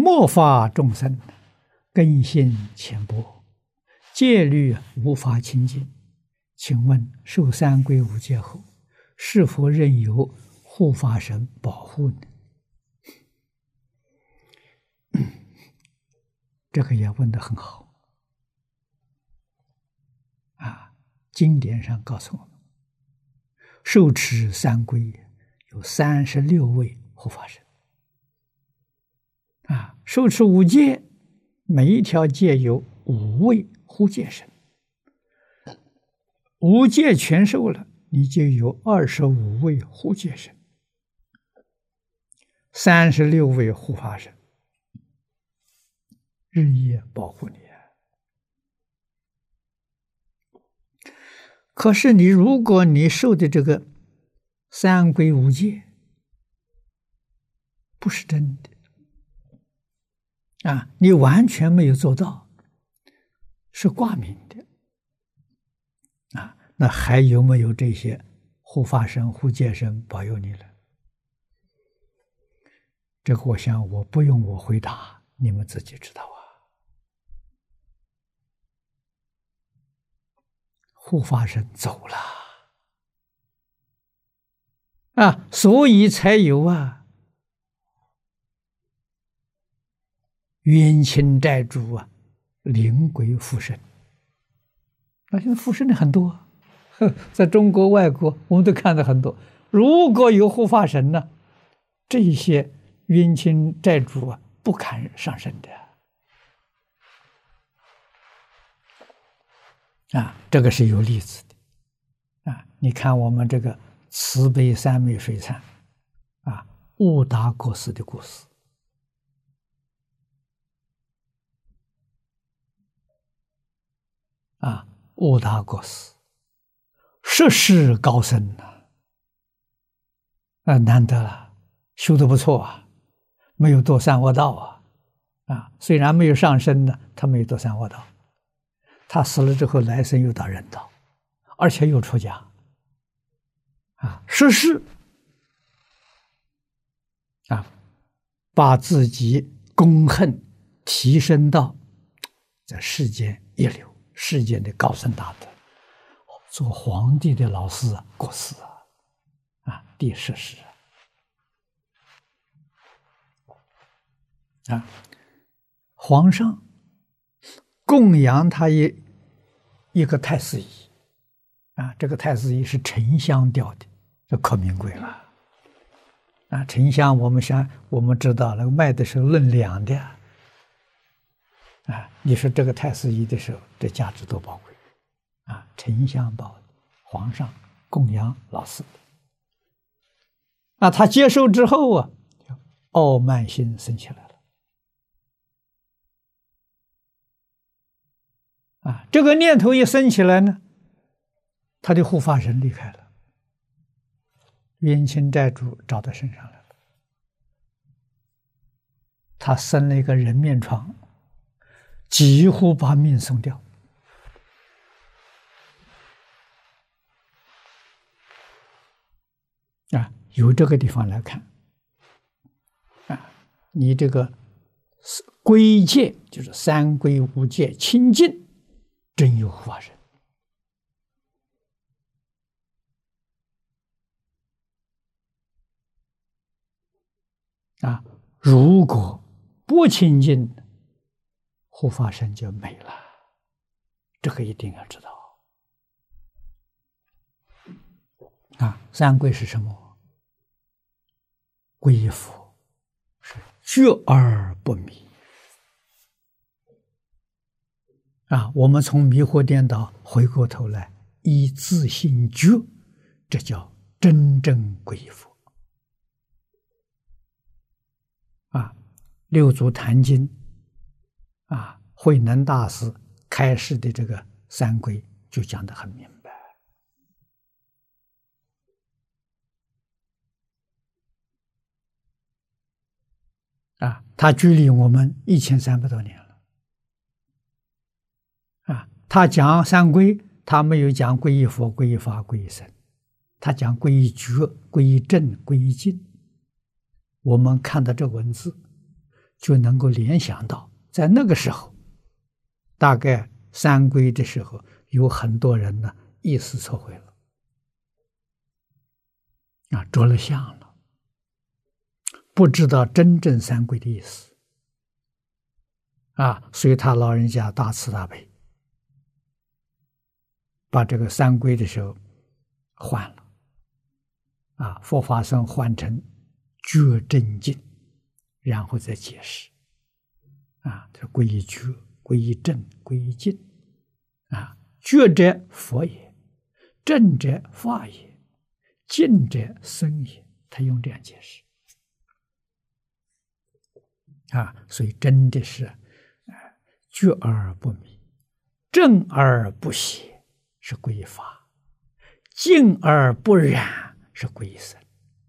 末法众生根性浅薄，戒律无法清净。请问受三皈五戒后，是否仍有护法神保护呢？这个也问得很好啊！经典上告诉我们，受持三皈有36位护法神啊，受持五戒，每一条戒有5位护戒神，五戒全受了，你就有25位护戒神，36位护法神，日夜保护你。可是如果你受的这个三皈五戒不是真的啊，你完全没有做到，是挂名的啊，那还有没有这些护法神、护戒神保佑你了？这个我想我不用我回答，你们自己知道啊。护法神走了啊，所以才有啊冤亲债主啊，灵鬼附身。现在附身的很多，在中国、外国我们都看到很多。如果有护法神呢，这些冤亲债主啊不堪上身的啊，这个是有例子的啊。你看我们这个慈悲三昧水忏啊，悟达国师的故事啊，悟达国师涉世高僧难得了，修得不错啊，没有堕三恶道啊，虽然没有上身呢，他没有堕三恶道，他死了之后来生又到人道，而且又出家啊，涉世啊，把自己功恨提升到在世间一流，世间的高僧大德，做皇帝的老师国师第涉世啊，皇上供养他一个太师椅啊，这个太师椅是沉香雕的，这可名贵了啊！沉香我们知道那个卖的时候论两的啊，你说这个太师椅的时候，这价值多宝贵啊！沉香宝，皇上供养老师他接受之后啊，傲慢心生起来了这个念头一生起来呢，他的护法神离开了，冤亲债主找到身上来了，他生了一个人面疮，几乎把命送掉由这个地方来看你这个皈戒就是三皈五戒清净，真有护法神如果不清净，护法神就没了，这个一定要知道三皈是什么？皈依佛是觉而不迷我们从迷惑颠倒回过头来依自性觉，这叫真正皈依佛六祖坛经慧能大师开示的这个三皈就讲得很明白他距离我们1300多年了他讲三皈，他没有讲皈依佛、皈依法、皈依僧，他讲皈依觉、皈依正、皈依净。我们看到这文字， 就能够联想到，在那个时候，大概三皈的时候，有很多人呢意识错会了，着了相了，不知道真正三皈的意思，所以他老人家大慈大悲，把这个三皈的时候换了，佛法僧换成觉真净，然后再解释，这皈依觉，皈依正，皈依净，觉者佛也，正者法也，净者僧也，他用这样解释，所以真的是觉而不迷，正而不邪是皈依法，净而不染是皈依僧。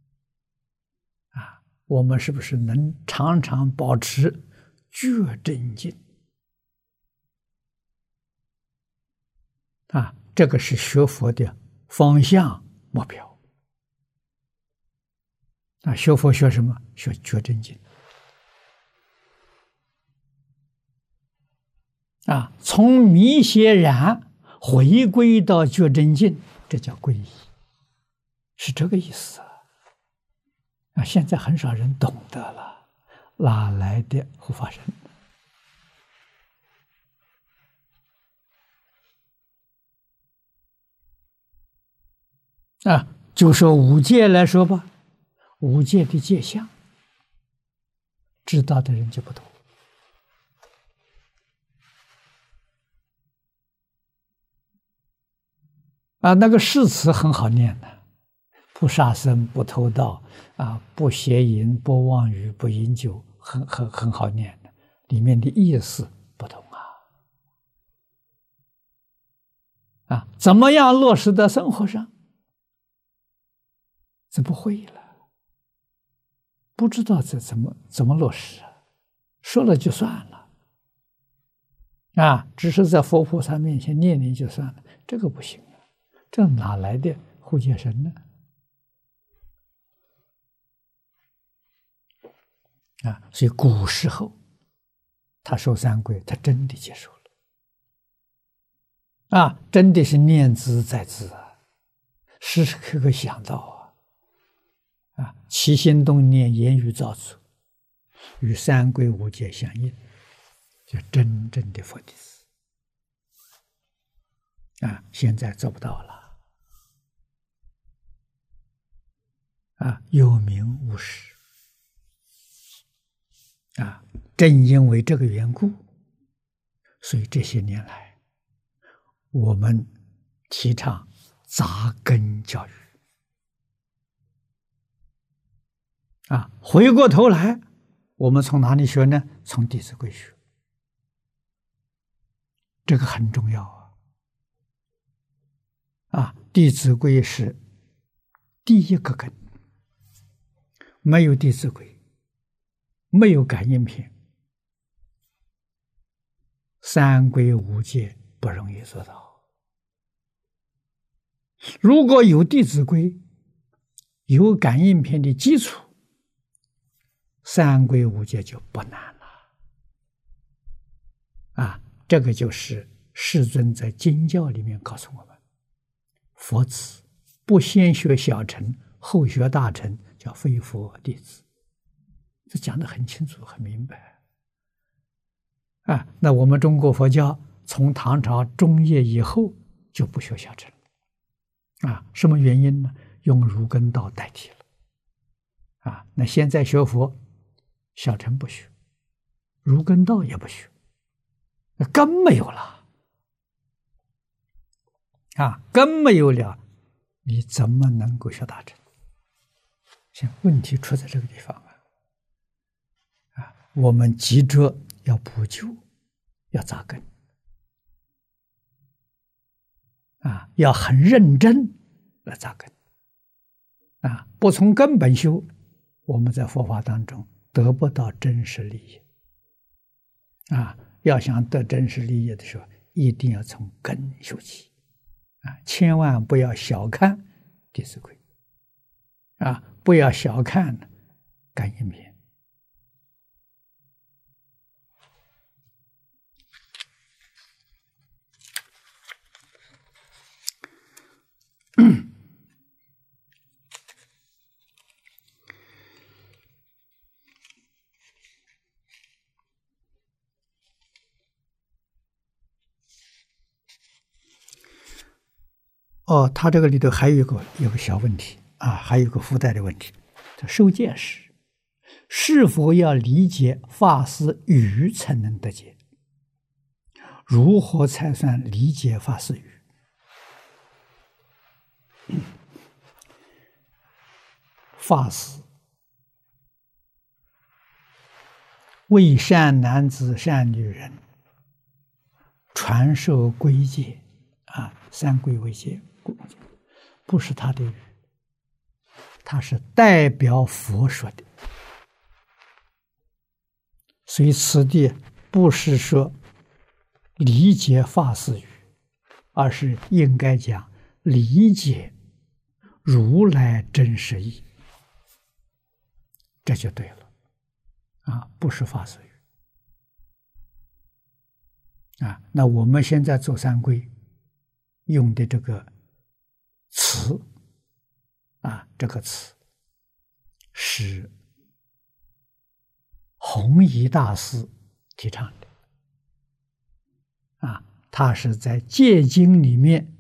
我们是不是能常常保持觉真净？这个是学佛的方向目标。学佛学什么？学觉真净。从迷邪染回归到觉真净，这叫皈依，是这个意思。现在很少人懂得了，哪来的护法神？就说五戒来说吧，五戒的戒相，知道的人就不多。那个誓词很好念的，不杀生，不偷盗，不邪淫，不妄语，不饮酒，很好念的，里面的意思不同怎么样落实到生活上？这不会了，不知道这怎么落实说了就算了只是在佛菩萨面前念念就算了，这个不行这哪来的护戒神呢？所以古时候他受三皈，他真的接受了真的是念兹在兹时时刻刻想到起心动念言语造作与三皈五戒相应，就真正的佛弟子现在做不到了有名无实正因为这个缘故，所以这些年来我们提倡扎根教育回过头来我们从哪里学呢？从《弟子规》学，这个很重要《弟子规》是第一个根，没有《弟子规》，没有感应篇，三皈五戒不容易做到。如果有《弟子规》，有感应篇的基础，三皈五戒就不难了这个就是世尊在经教里面告诉我们，佛子不先学小乘，后学大乘，叫非佛弟子，这讲得很清楚很明白那我们中国佛教从唐朝中叶以后就不学小乘什么原因呢？用儒根道代替了那现在学佛小乘不学，儒根道也不学，根没有了根没有了，你怎么能够学大乘？现问题出在这个地方我们急着要补救，要扎根要很认真来扎根不从根本修，我们在佛法当中得不到真实利益要想得真实利益的时候，一定要从根修起千万不要小看《弟子规》不要小看感应篇哦，他这个里头还有个小问题啊，还有个附带的问题，这受戒时是否要理解法师语才能得戒？如何才算理解法师语？法师为善男子、善女人传授规戒啊，三规为戒，不是他的语，他是代表佛说的，所以此地不是说理解法师语，而是应该讲理解如来真实义，这就对了啊，不是法师语啊。那我们现在做三规用的这个词啊，这个词是弘一大师提倡的啊，他是在戒经里面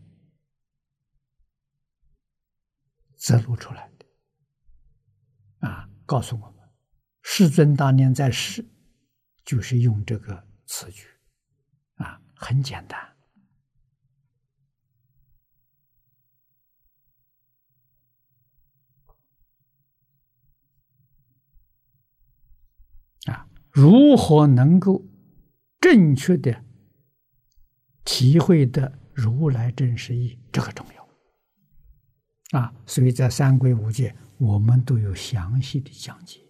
摘录出来的啊，告诉我们世尊当年在世就是用这个词句啊，很简单啊，如何能够正确的体会的如来真实义，这个重要啊！所以在三规五戒，我们都有详细的讲解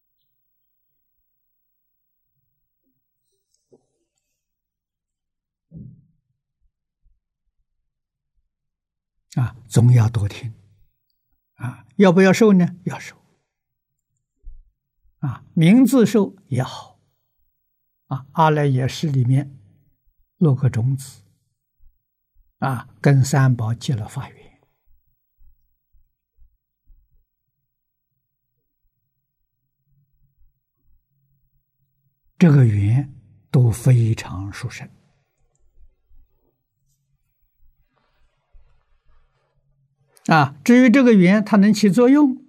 啊，总要多听啊！要不要受呢？要受啊！名字受也好啊！阿赖耶识里面落个种子啊，跟三宝结了法缘。这个缘都非常殊胜啊！至于这个缘它能起作用，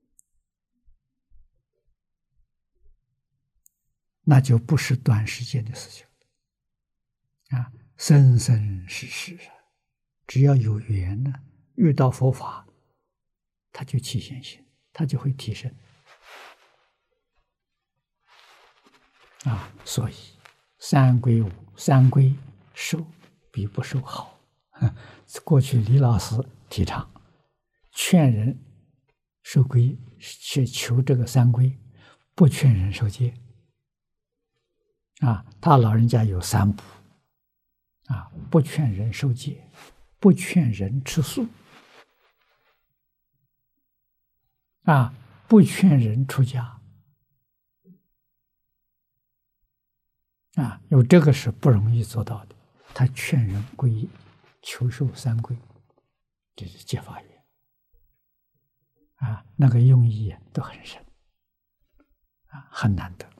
那就不是短时间的事情啊，生生世世啊，只要有缘呢，遇到佛法，它就起现行，它就会提升啊。所以三规受比不受好。过去李老师提倡劝人受规，去求这个三规，不劝人受戒啊。他老人家有三不啊，不劝人受戒，不劝人吃素啊，不劝人出家啊，因为这个是不容易做到的。他劝人皈依，求受三规，这是戒法缘啊，那个用意都很深啊，很难得。